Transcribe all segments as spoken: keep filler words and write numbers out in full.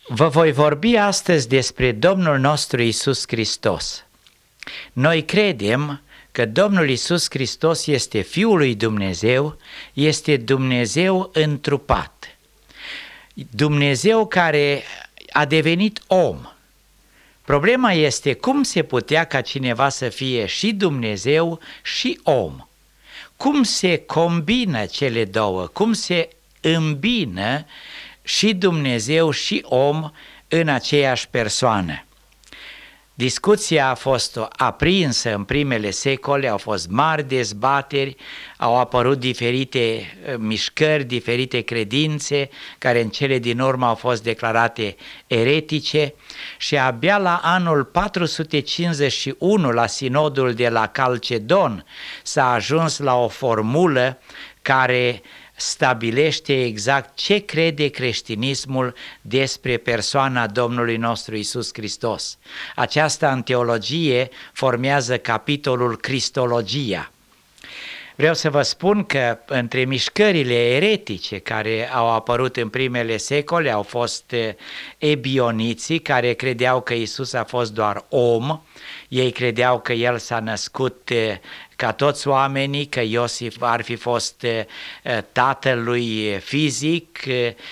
Vă voi vorbi astăzi despre Domnul nostru Iisus Hristos. Noi credem că Domnul Iisus Hristos este Fiul lui Dumnezeu, este Dumnezeu întrupat. Dumnezeu care a devenit om. Problema este cum se putea ca cineva să fie și Dumnezeu și om. Cum se combină cele două, cum se îmbină și Dumnezeu și om în aceeași persoană. Discuția a fost aprinsă în primele secole, au fost mari dezbateri, au apărut diferite mișcări, diferite credințe, care în cele din urmă au fost declarate eretice și abia la anul patru sute cincizeci și unu, la sinodul de la Calcedon, s-a ajuns la o formulă care stabilește exact ce crede creștinismul despre persoana Domnului nostru Iisus Hristos. Aceasta în teologie formează capitolul Cristologia. Vreau să vă spun că între mișcările eretice care au apărut în primele secole au fost ebioniții, care credeau că Iisus a fost doar om. Ei credeau că El s-a născut ca toți oamenii, că Iosif ar fi fost tatăl lui fizic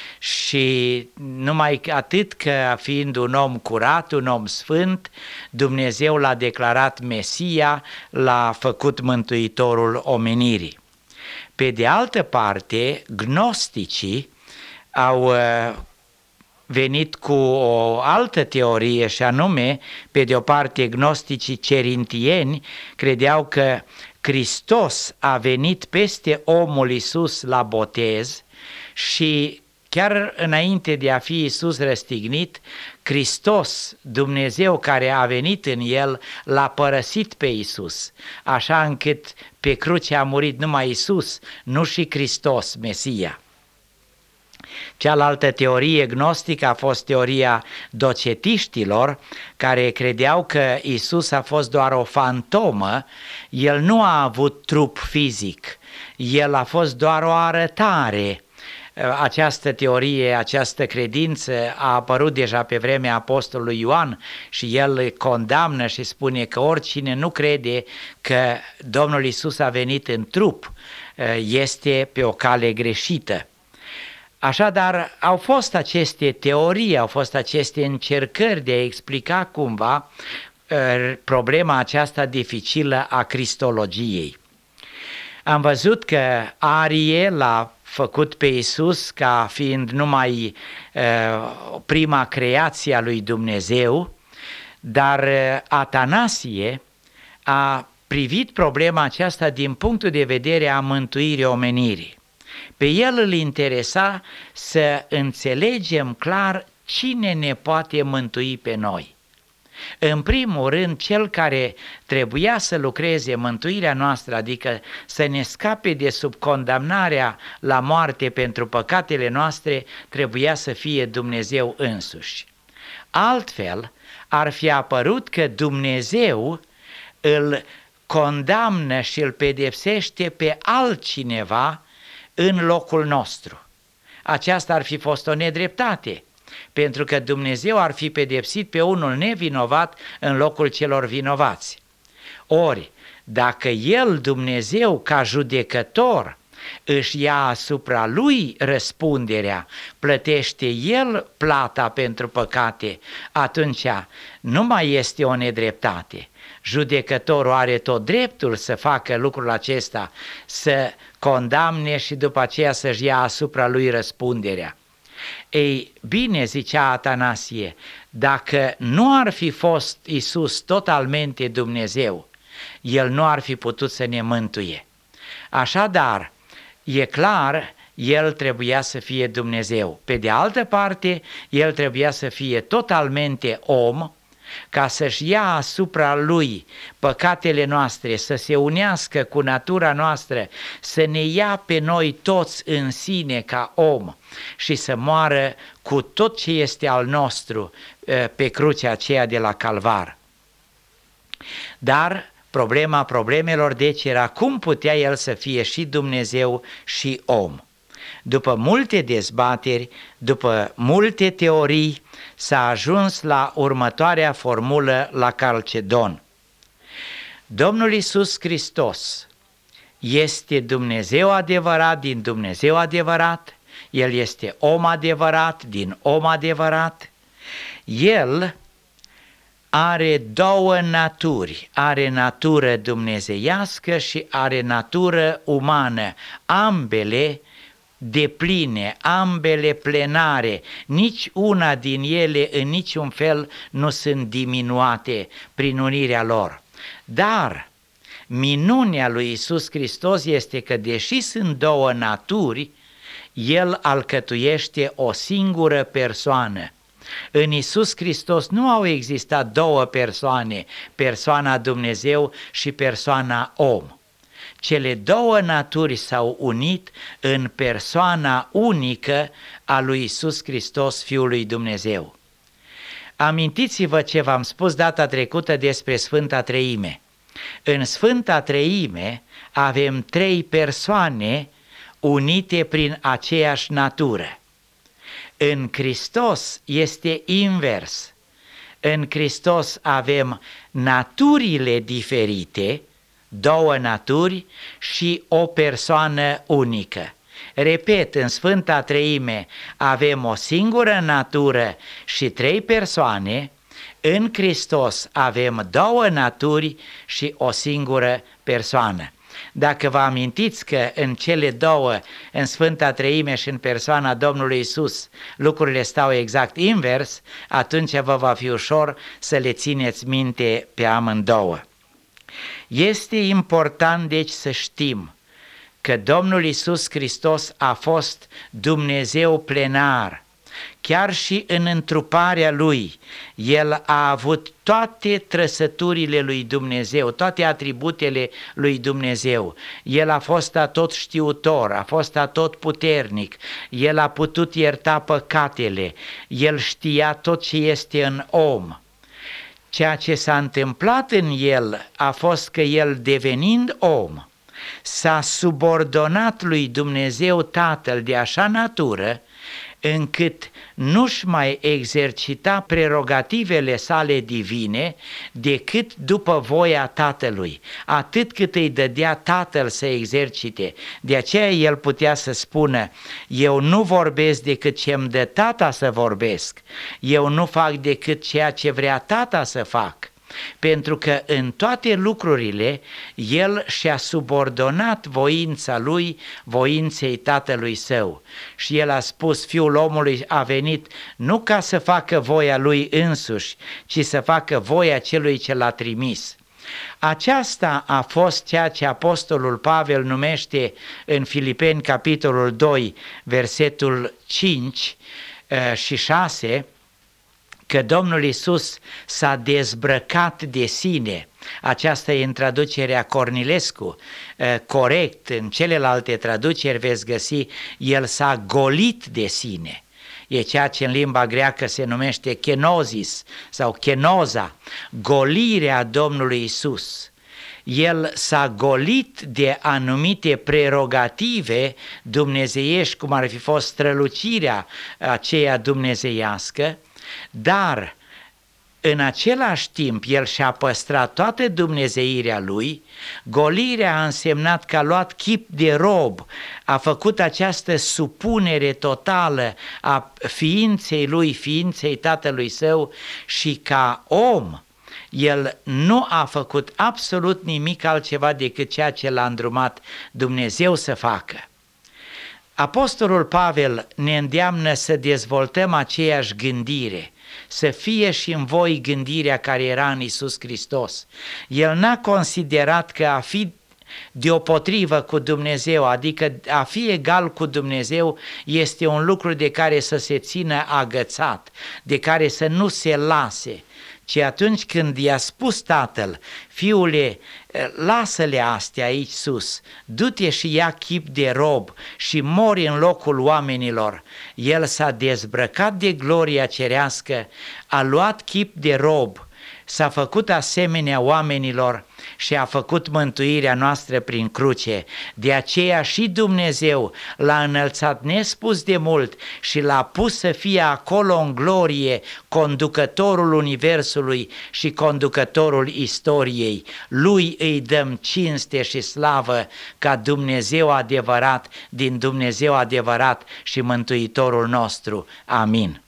și numai atât, că fiind un om curat, un om sfânt, Dumnezeu l-a declarat Mesia, l-a făcut mântuitorul omenirii. Pe de altă parte, gnosticii au venit cu o altă teorie și anume, pe de o parte, gnosticii cerintieni credeau că Hristos a venit peste omul Iisus la botez și chiar înainte de a fi Iisus răstignit, Hristos, Dumnezeu care a venit în el, l-a părăsit pe Iisus, așa încât pe cruce a murit numai Iisus, nu și Hristos, Mesia. Cealaltă teorie gnostică a fost teoria docetiștilor, care credeau că Iisus a fost doar o fantomă, El nu a avut trup fizic, El a fost doar o arătare. Această teorie, această credință a apărut deja pe vremea apostolului Ioan și el condamnă și spune că oricine nu crede că Domnul Iisus a venit în trup este pe o cale greșită. Așadar, au fost aceste teorii, au fost aceste încercări de a explica cumva problema aceasta dificilă a cristologiei. Am văzut că Arie l-a făcut pe Iisus ca fiind numai uh, prima creație a lui Dumnezeu, dar uh, Atanasie a privit problema aceasta din punctul de vedere a mântuirii omenirii. Pe el îl interesa să înțelegem clar cine ne poate mântui pe noi. În primul rând, cel care trebuia să lucreze mântuirea noastră, adică să ne scape de sub condamnarea la moarte pentru păcatele noastre, trebuia să fie Dumnezeu însuși. Altfel, ar fi apărut că Dumnezeu îl condamnă și îl pedepsește pe altcineva în locul nostru. Aceasta ar fi fost o nedreptate, pentru că Dumnezeu ar fi pedepsit pe unul nevinovat în locul celor vinovați. Ori, dacă El, Dumnezeu, ca judecător, își ia asupra Lui răspunderea, plătește El plata pentru păcate, atunci nu mai este o nedreptate. Judecătorul are tot dreptul să facă lucrul acesta, să condamne și după aceea să-și ia asupra Lui răspunderea. Ei, bine, zicea Atanasie, dacă nu ar fi fost Iisus totalmente Dumnezeu, El nu ar fi putut să ne mântuie. Așadar, e clar, El trebuia să fie Dumnezeu. Pe de altă parte, El trebuia să fie totalmente om, ca să-și ia asupra Lui păcatele noastre, să se unească cu natura noastră, să ne ia pe noi toți în sine ca om și să moară cu tot ce este al nostru pe crucea aceea de la Calvar. Dar problema problemelor deci era cum putea El să fie și Dumnezeu și om. După multe dezbateri, după multe teorii, s-a ajuns la următoarea formulă la Calcedon. Domnul Iisus Hristos este Dumnezeu adevărat din Dumnezeu adevărat, El este om adevărat din om adevărat, El are două naturi, are natură dumnezeiască și are natură umană, ambele depline, ambele plenare, nici una din ele în niciun fel nu sunt diminuate prin unirea lor. Dar minunea lui Iisus Hristos este că, deși sunt două naturi, El alcătuiește o singură persoană. În Iisus Hristos nu au existat două persoane, persoana Dumnezeu și persoana om. Cele două naturi s-au unit în persoana unică a lui Iisus Hristos, Fiul lui Dumnezeu. Amintiți-vă ce v-am spus data trecută despre Sfânta Treime. În Sfânta Treime avem trei persoane unite prin aceeași natură. În Hristos este invers. În Hristos avem naturile diferite, două naturi și o persoană unică. Repet, în Sfânta Treime avem o singură natură și trei persoane, în Hristos avem două naturi și o singură persoană. Dacă vă amintiți că în cele două, în Sfânta Treime și în persoana Domnului Iisus, lucrurile stau exact invers, atunci vă va fi ușor să le țineți minte pe amândouă. Este important deci să știm că Domnul Iisus Hristos a fost Dumnezeu plenar. Chiar și în întruparea Lui, El a avut toate trăsăturile lui Dumnezeu, toate atributele lui Dumnezeu. El a fost atotștiutor, a fost atotputernic, El a putut ierta păcatele, El știa tot ce este în om. Ceea ce s-a întâmplat în El a fost că El, devenind om, s-a subordonat lui Dumnezeu Tatăl de așa natură încât nu-și mai exercita prerogativele sale divine decât după voia Tatălui, atât cât îi dădea Tatăl să exercite. De aceea El putea să spună: eu nu vorbesc decât ce îmi dă Tata să vorbesc, eu nu fac decât ceea ce vrea Tata să fac. Pentru că în toate lucrurile El și-a subordonat voința Lui voinței Tatălui Său. Și El a spus: Fiul omului a venit nu ca să facă voia Lui însuși, ci să facă voia Celui ce L-a trimis. Aceasta a fost ceea ce Apostolul Pavel numește în Filipeni capitolul doi, versetul cinci și șase, că Domnul Iisus s-a dezbrăcat de sine. Aceasta e în traducerea Cornilescu, corect. În celelalte traduceri veți găsi: El s-a golit de sine. E ceea ce în limba greacă se numește kenosis sau kenoza, golirea Domnului Iisus. El s-a golit de anumite prerogative dumnezeiești, cum ar fi fost strălucirea aceea dumnezeiască, dar în același timp El și-a păstrat toată dumnezeirea Lui. Golirea a însemnat că a luat chip de rob, a făcut această supunere totală a ființei Lui, ființei Tatălui Său, și ca om El nu a făcut absolut nimic altceva decât ceea ce L-a îndrumat Dumnezeu să facă. Apostolul Pavel ne îndeamnă să dezvoltăm aceeași gândire, să fie și în voi gândirea care era în Iisus Hristos. El n-a considerat că a fi deopotrivă cu Dumnezeu, adică a fi egal cu Dumnezeu, este un lucru de care să se țină agățat, de care să nu se lase, ci atunci când i-a spus Tatăl: Fiule, lasă-le astea aici sus, du-te și ia chip de rob și mori în locul oamenilor, El s-a dezbrăcat de gloria cerească, a luat chip de rob s-a făcut asemenea oamenilor și a făcut mântuirea noastră prin cruce. De aceea și Dumnezeu l-a înălțat nespus de mult și l-a pus să fie acolo în glorie, conducătorul universului și conducătorul istoriei. Lui îi dăm cinste și slavă ca Dumnezeu adevărat, din Dumnezeu adevărat și Mântuitorul nostru. Amin.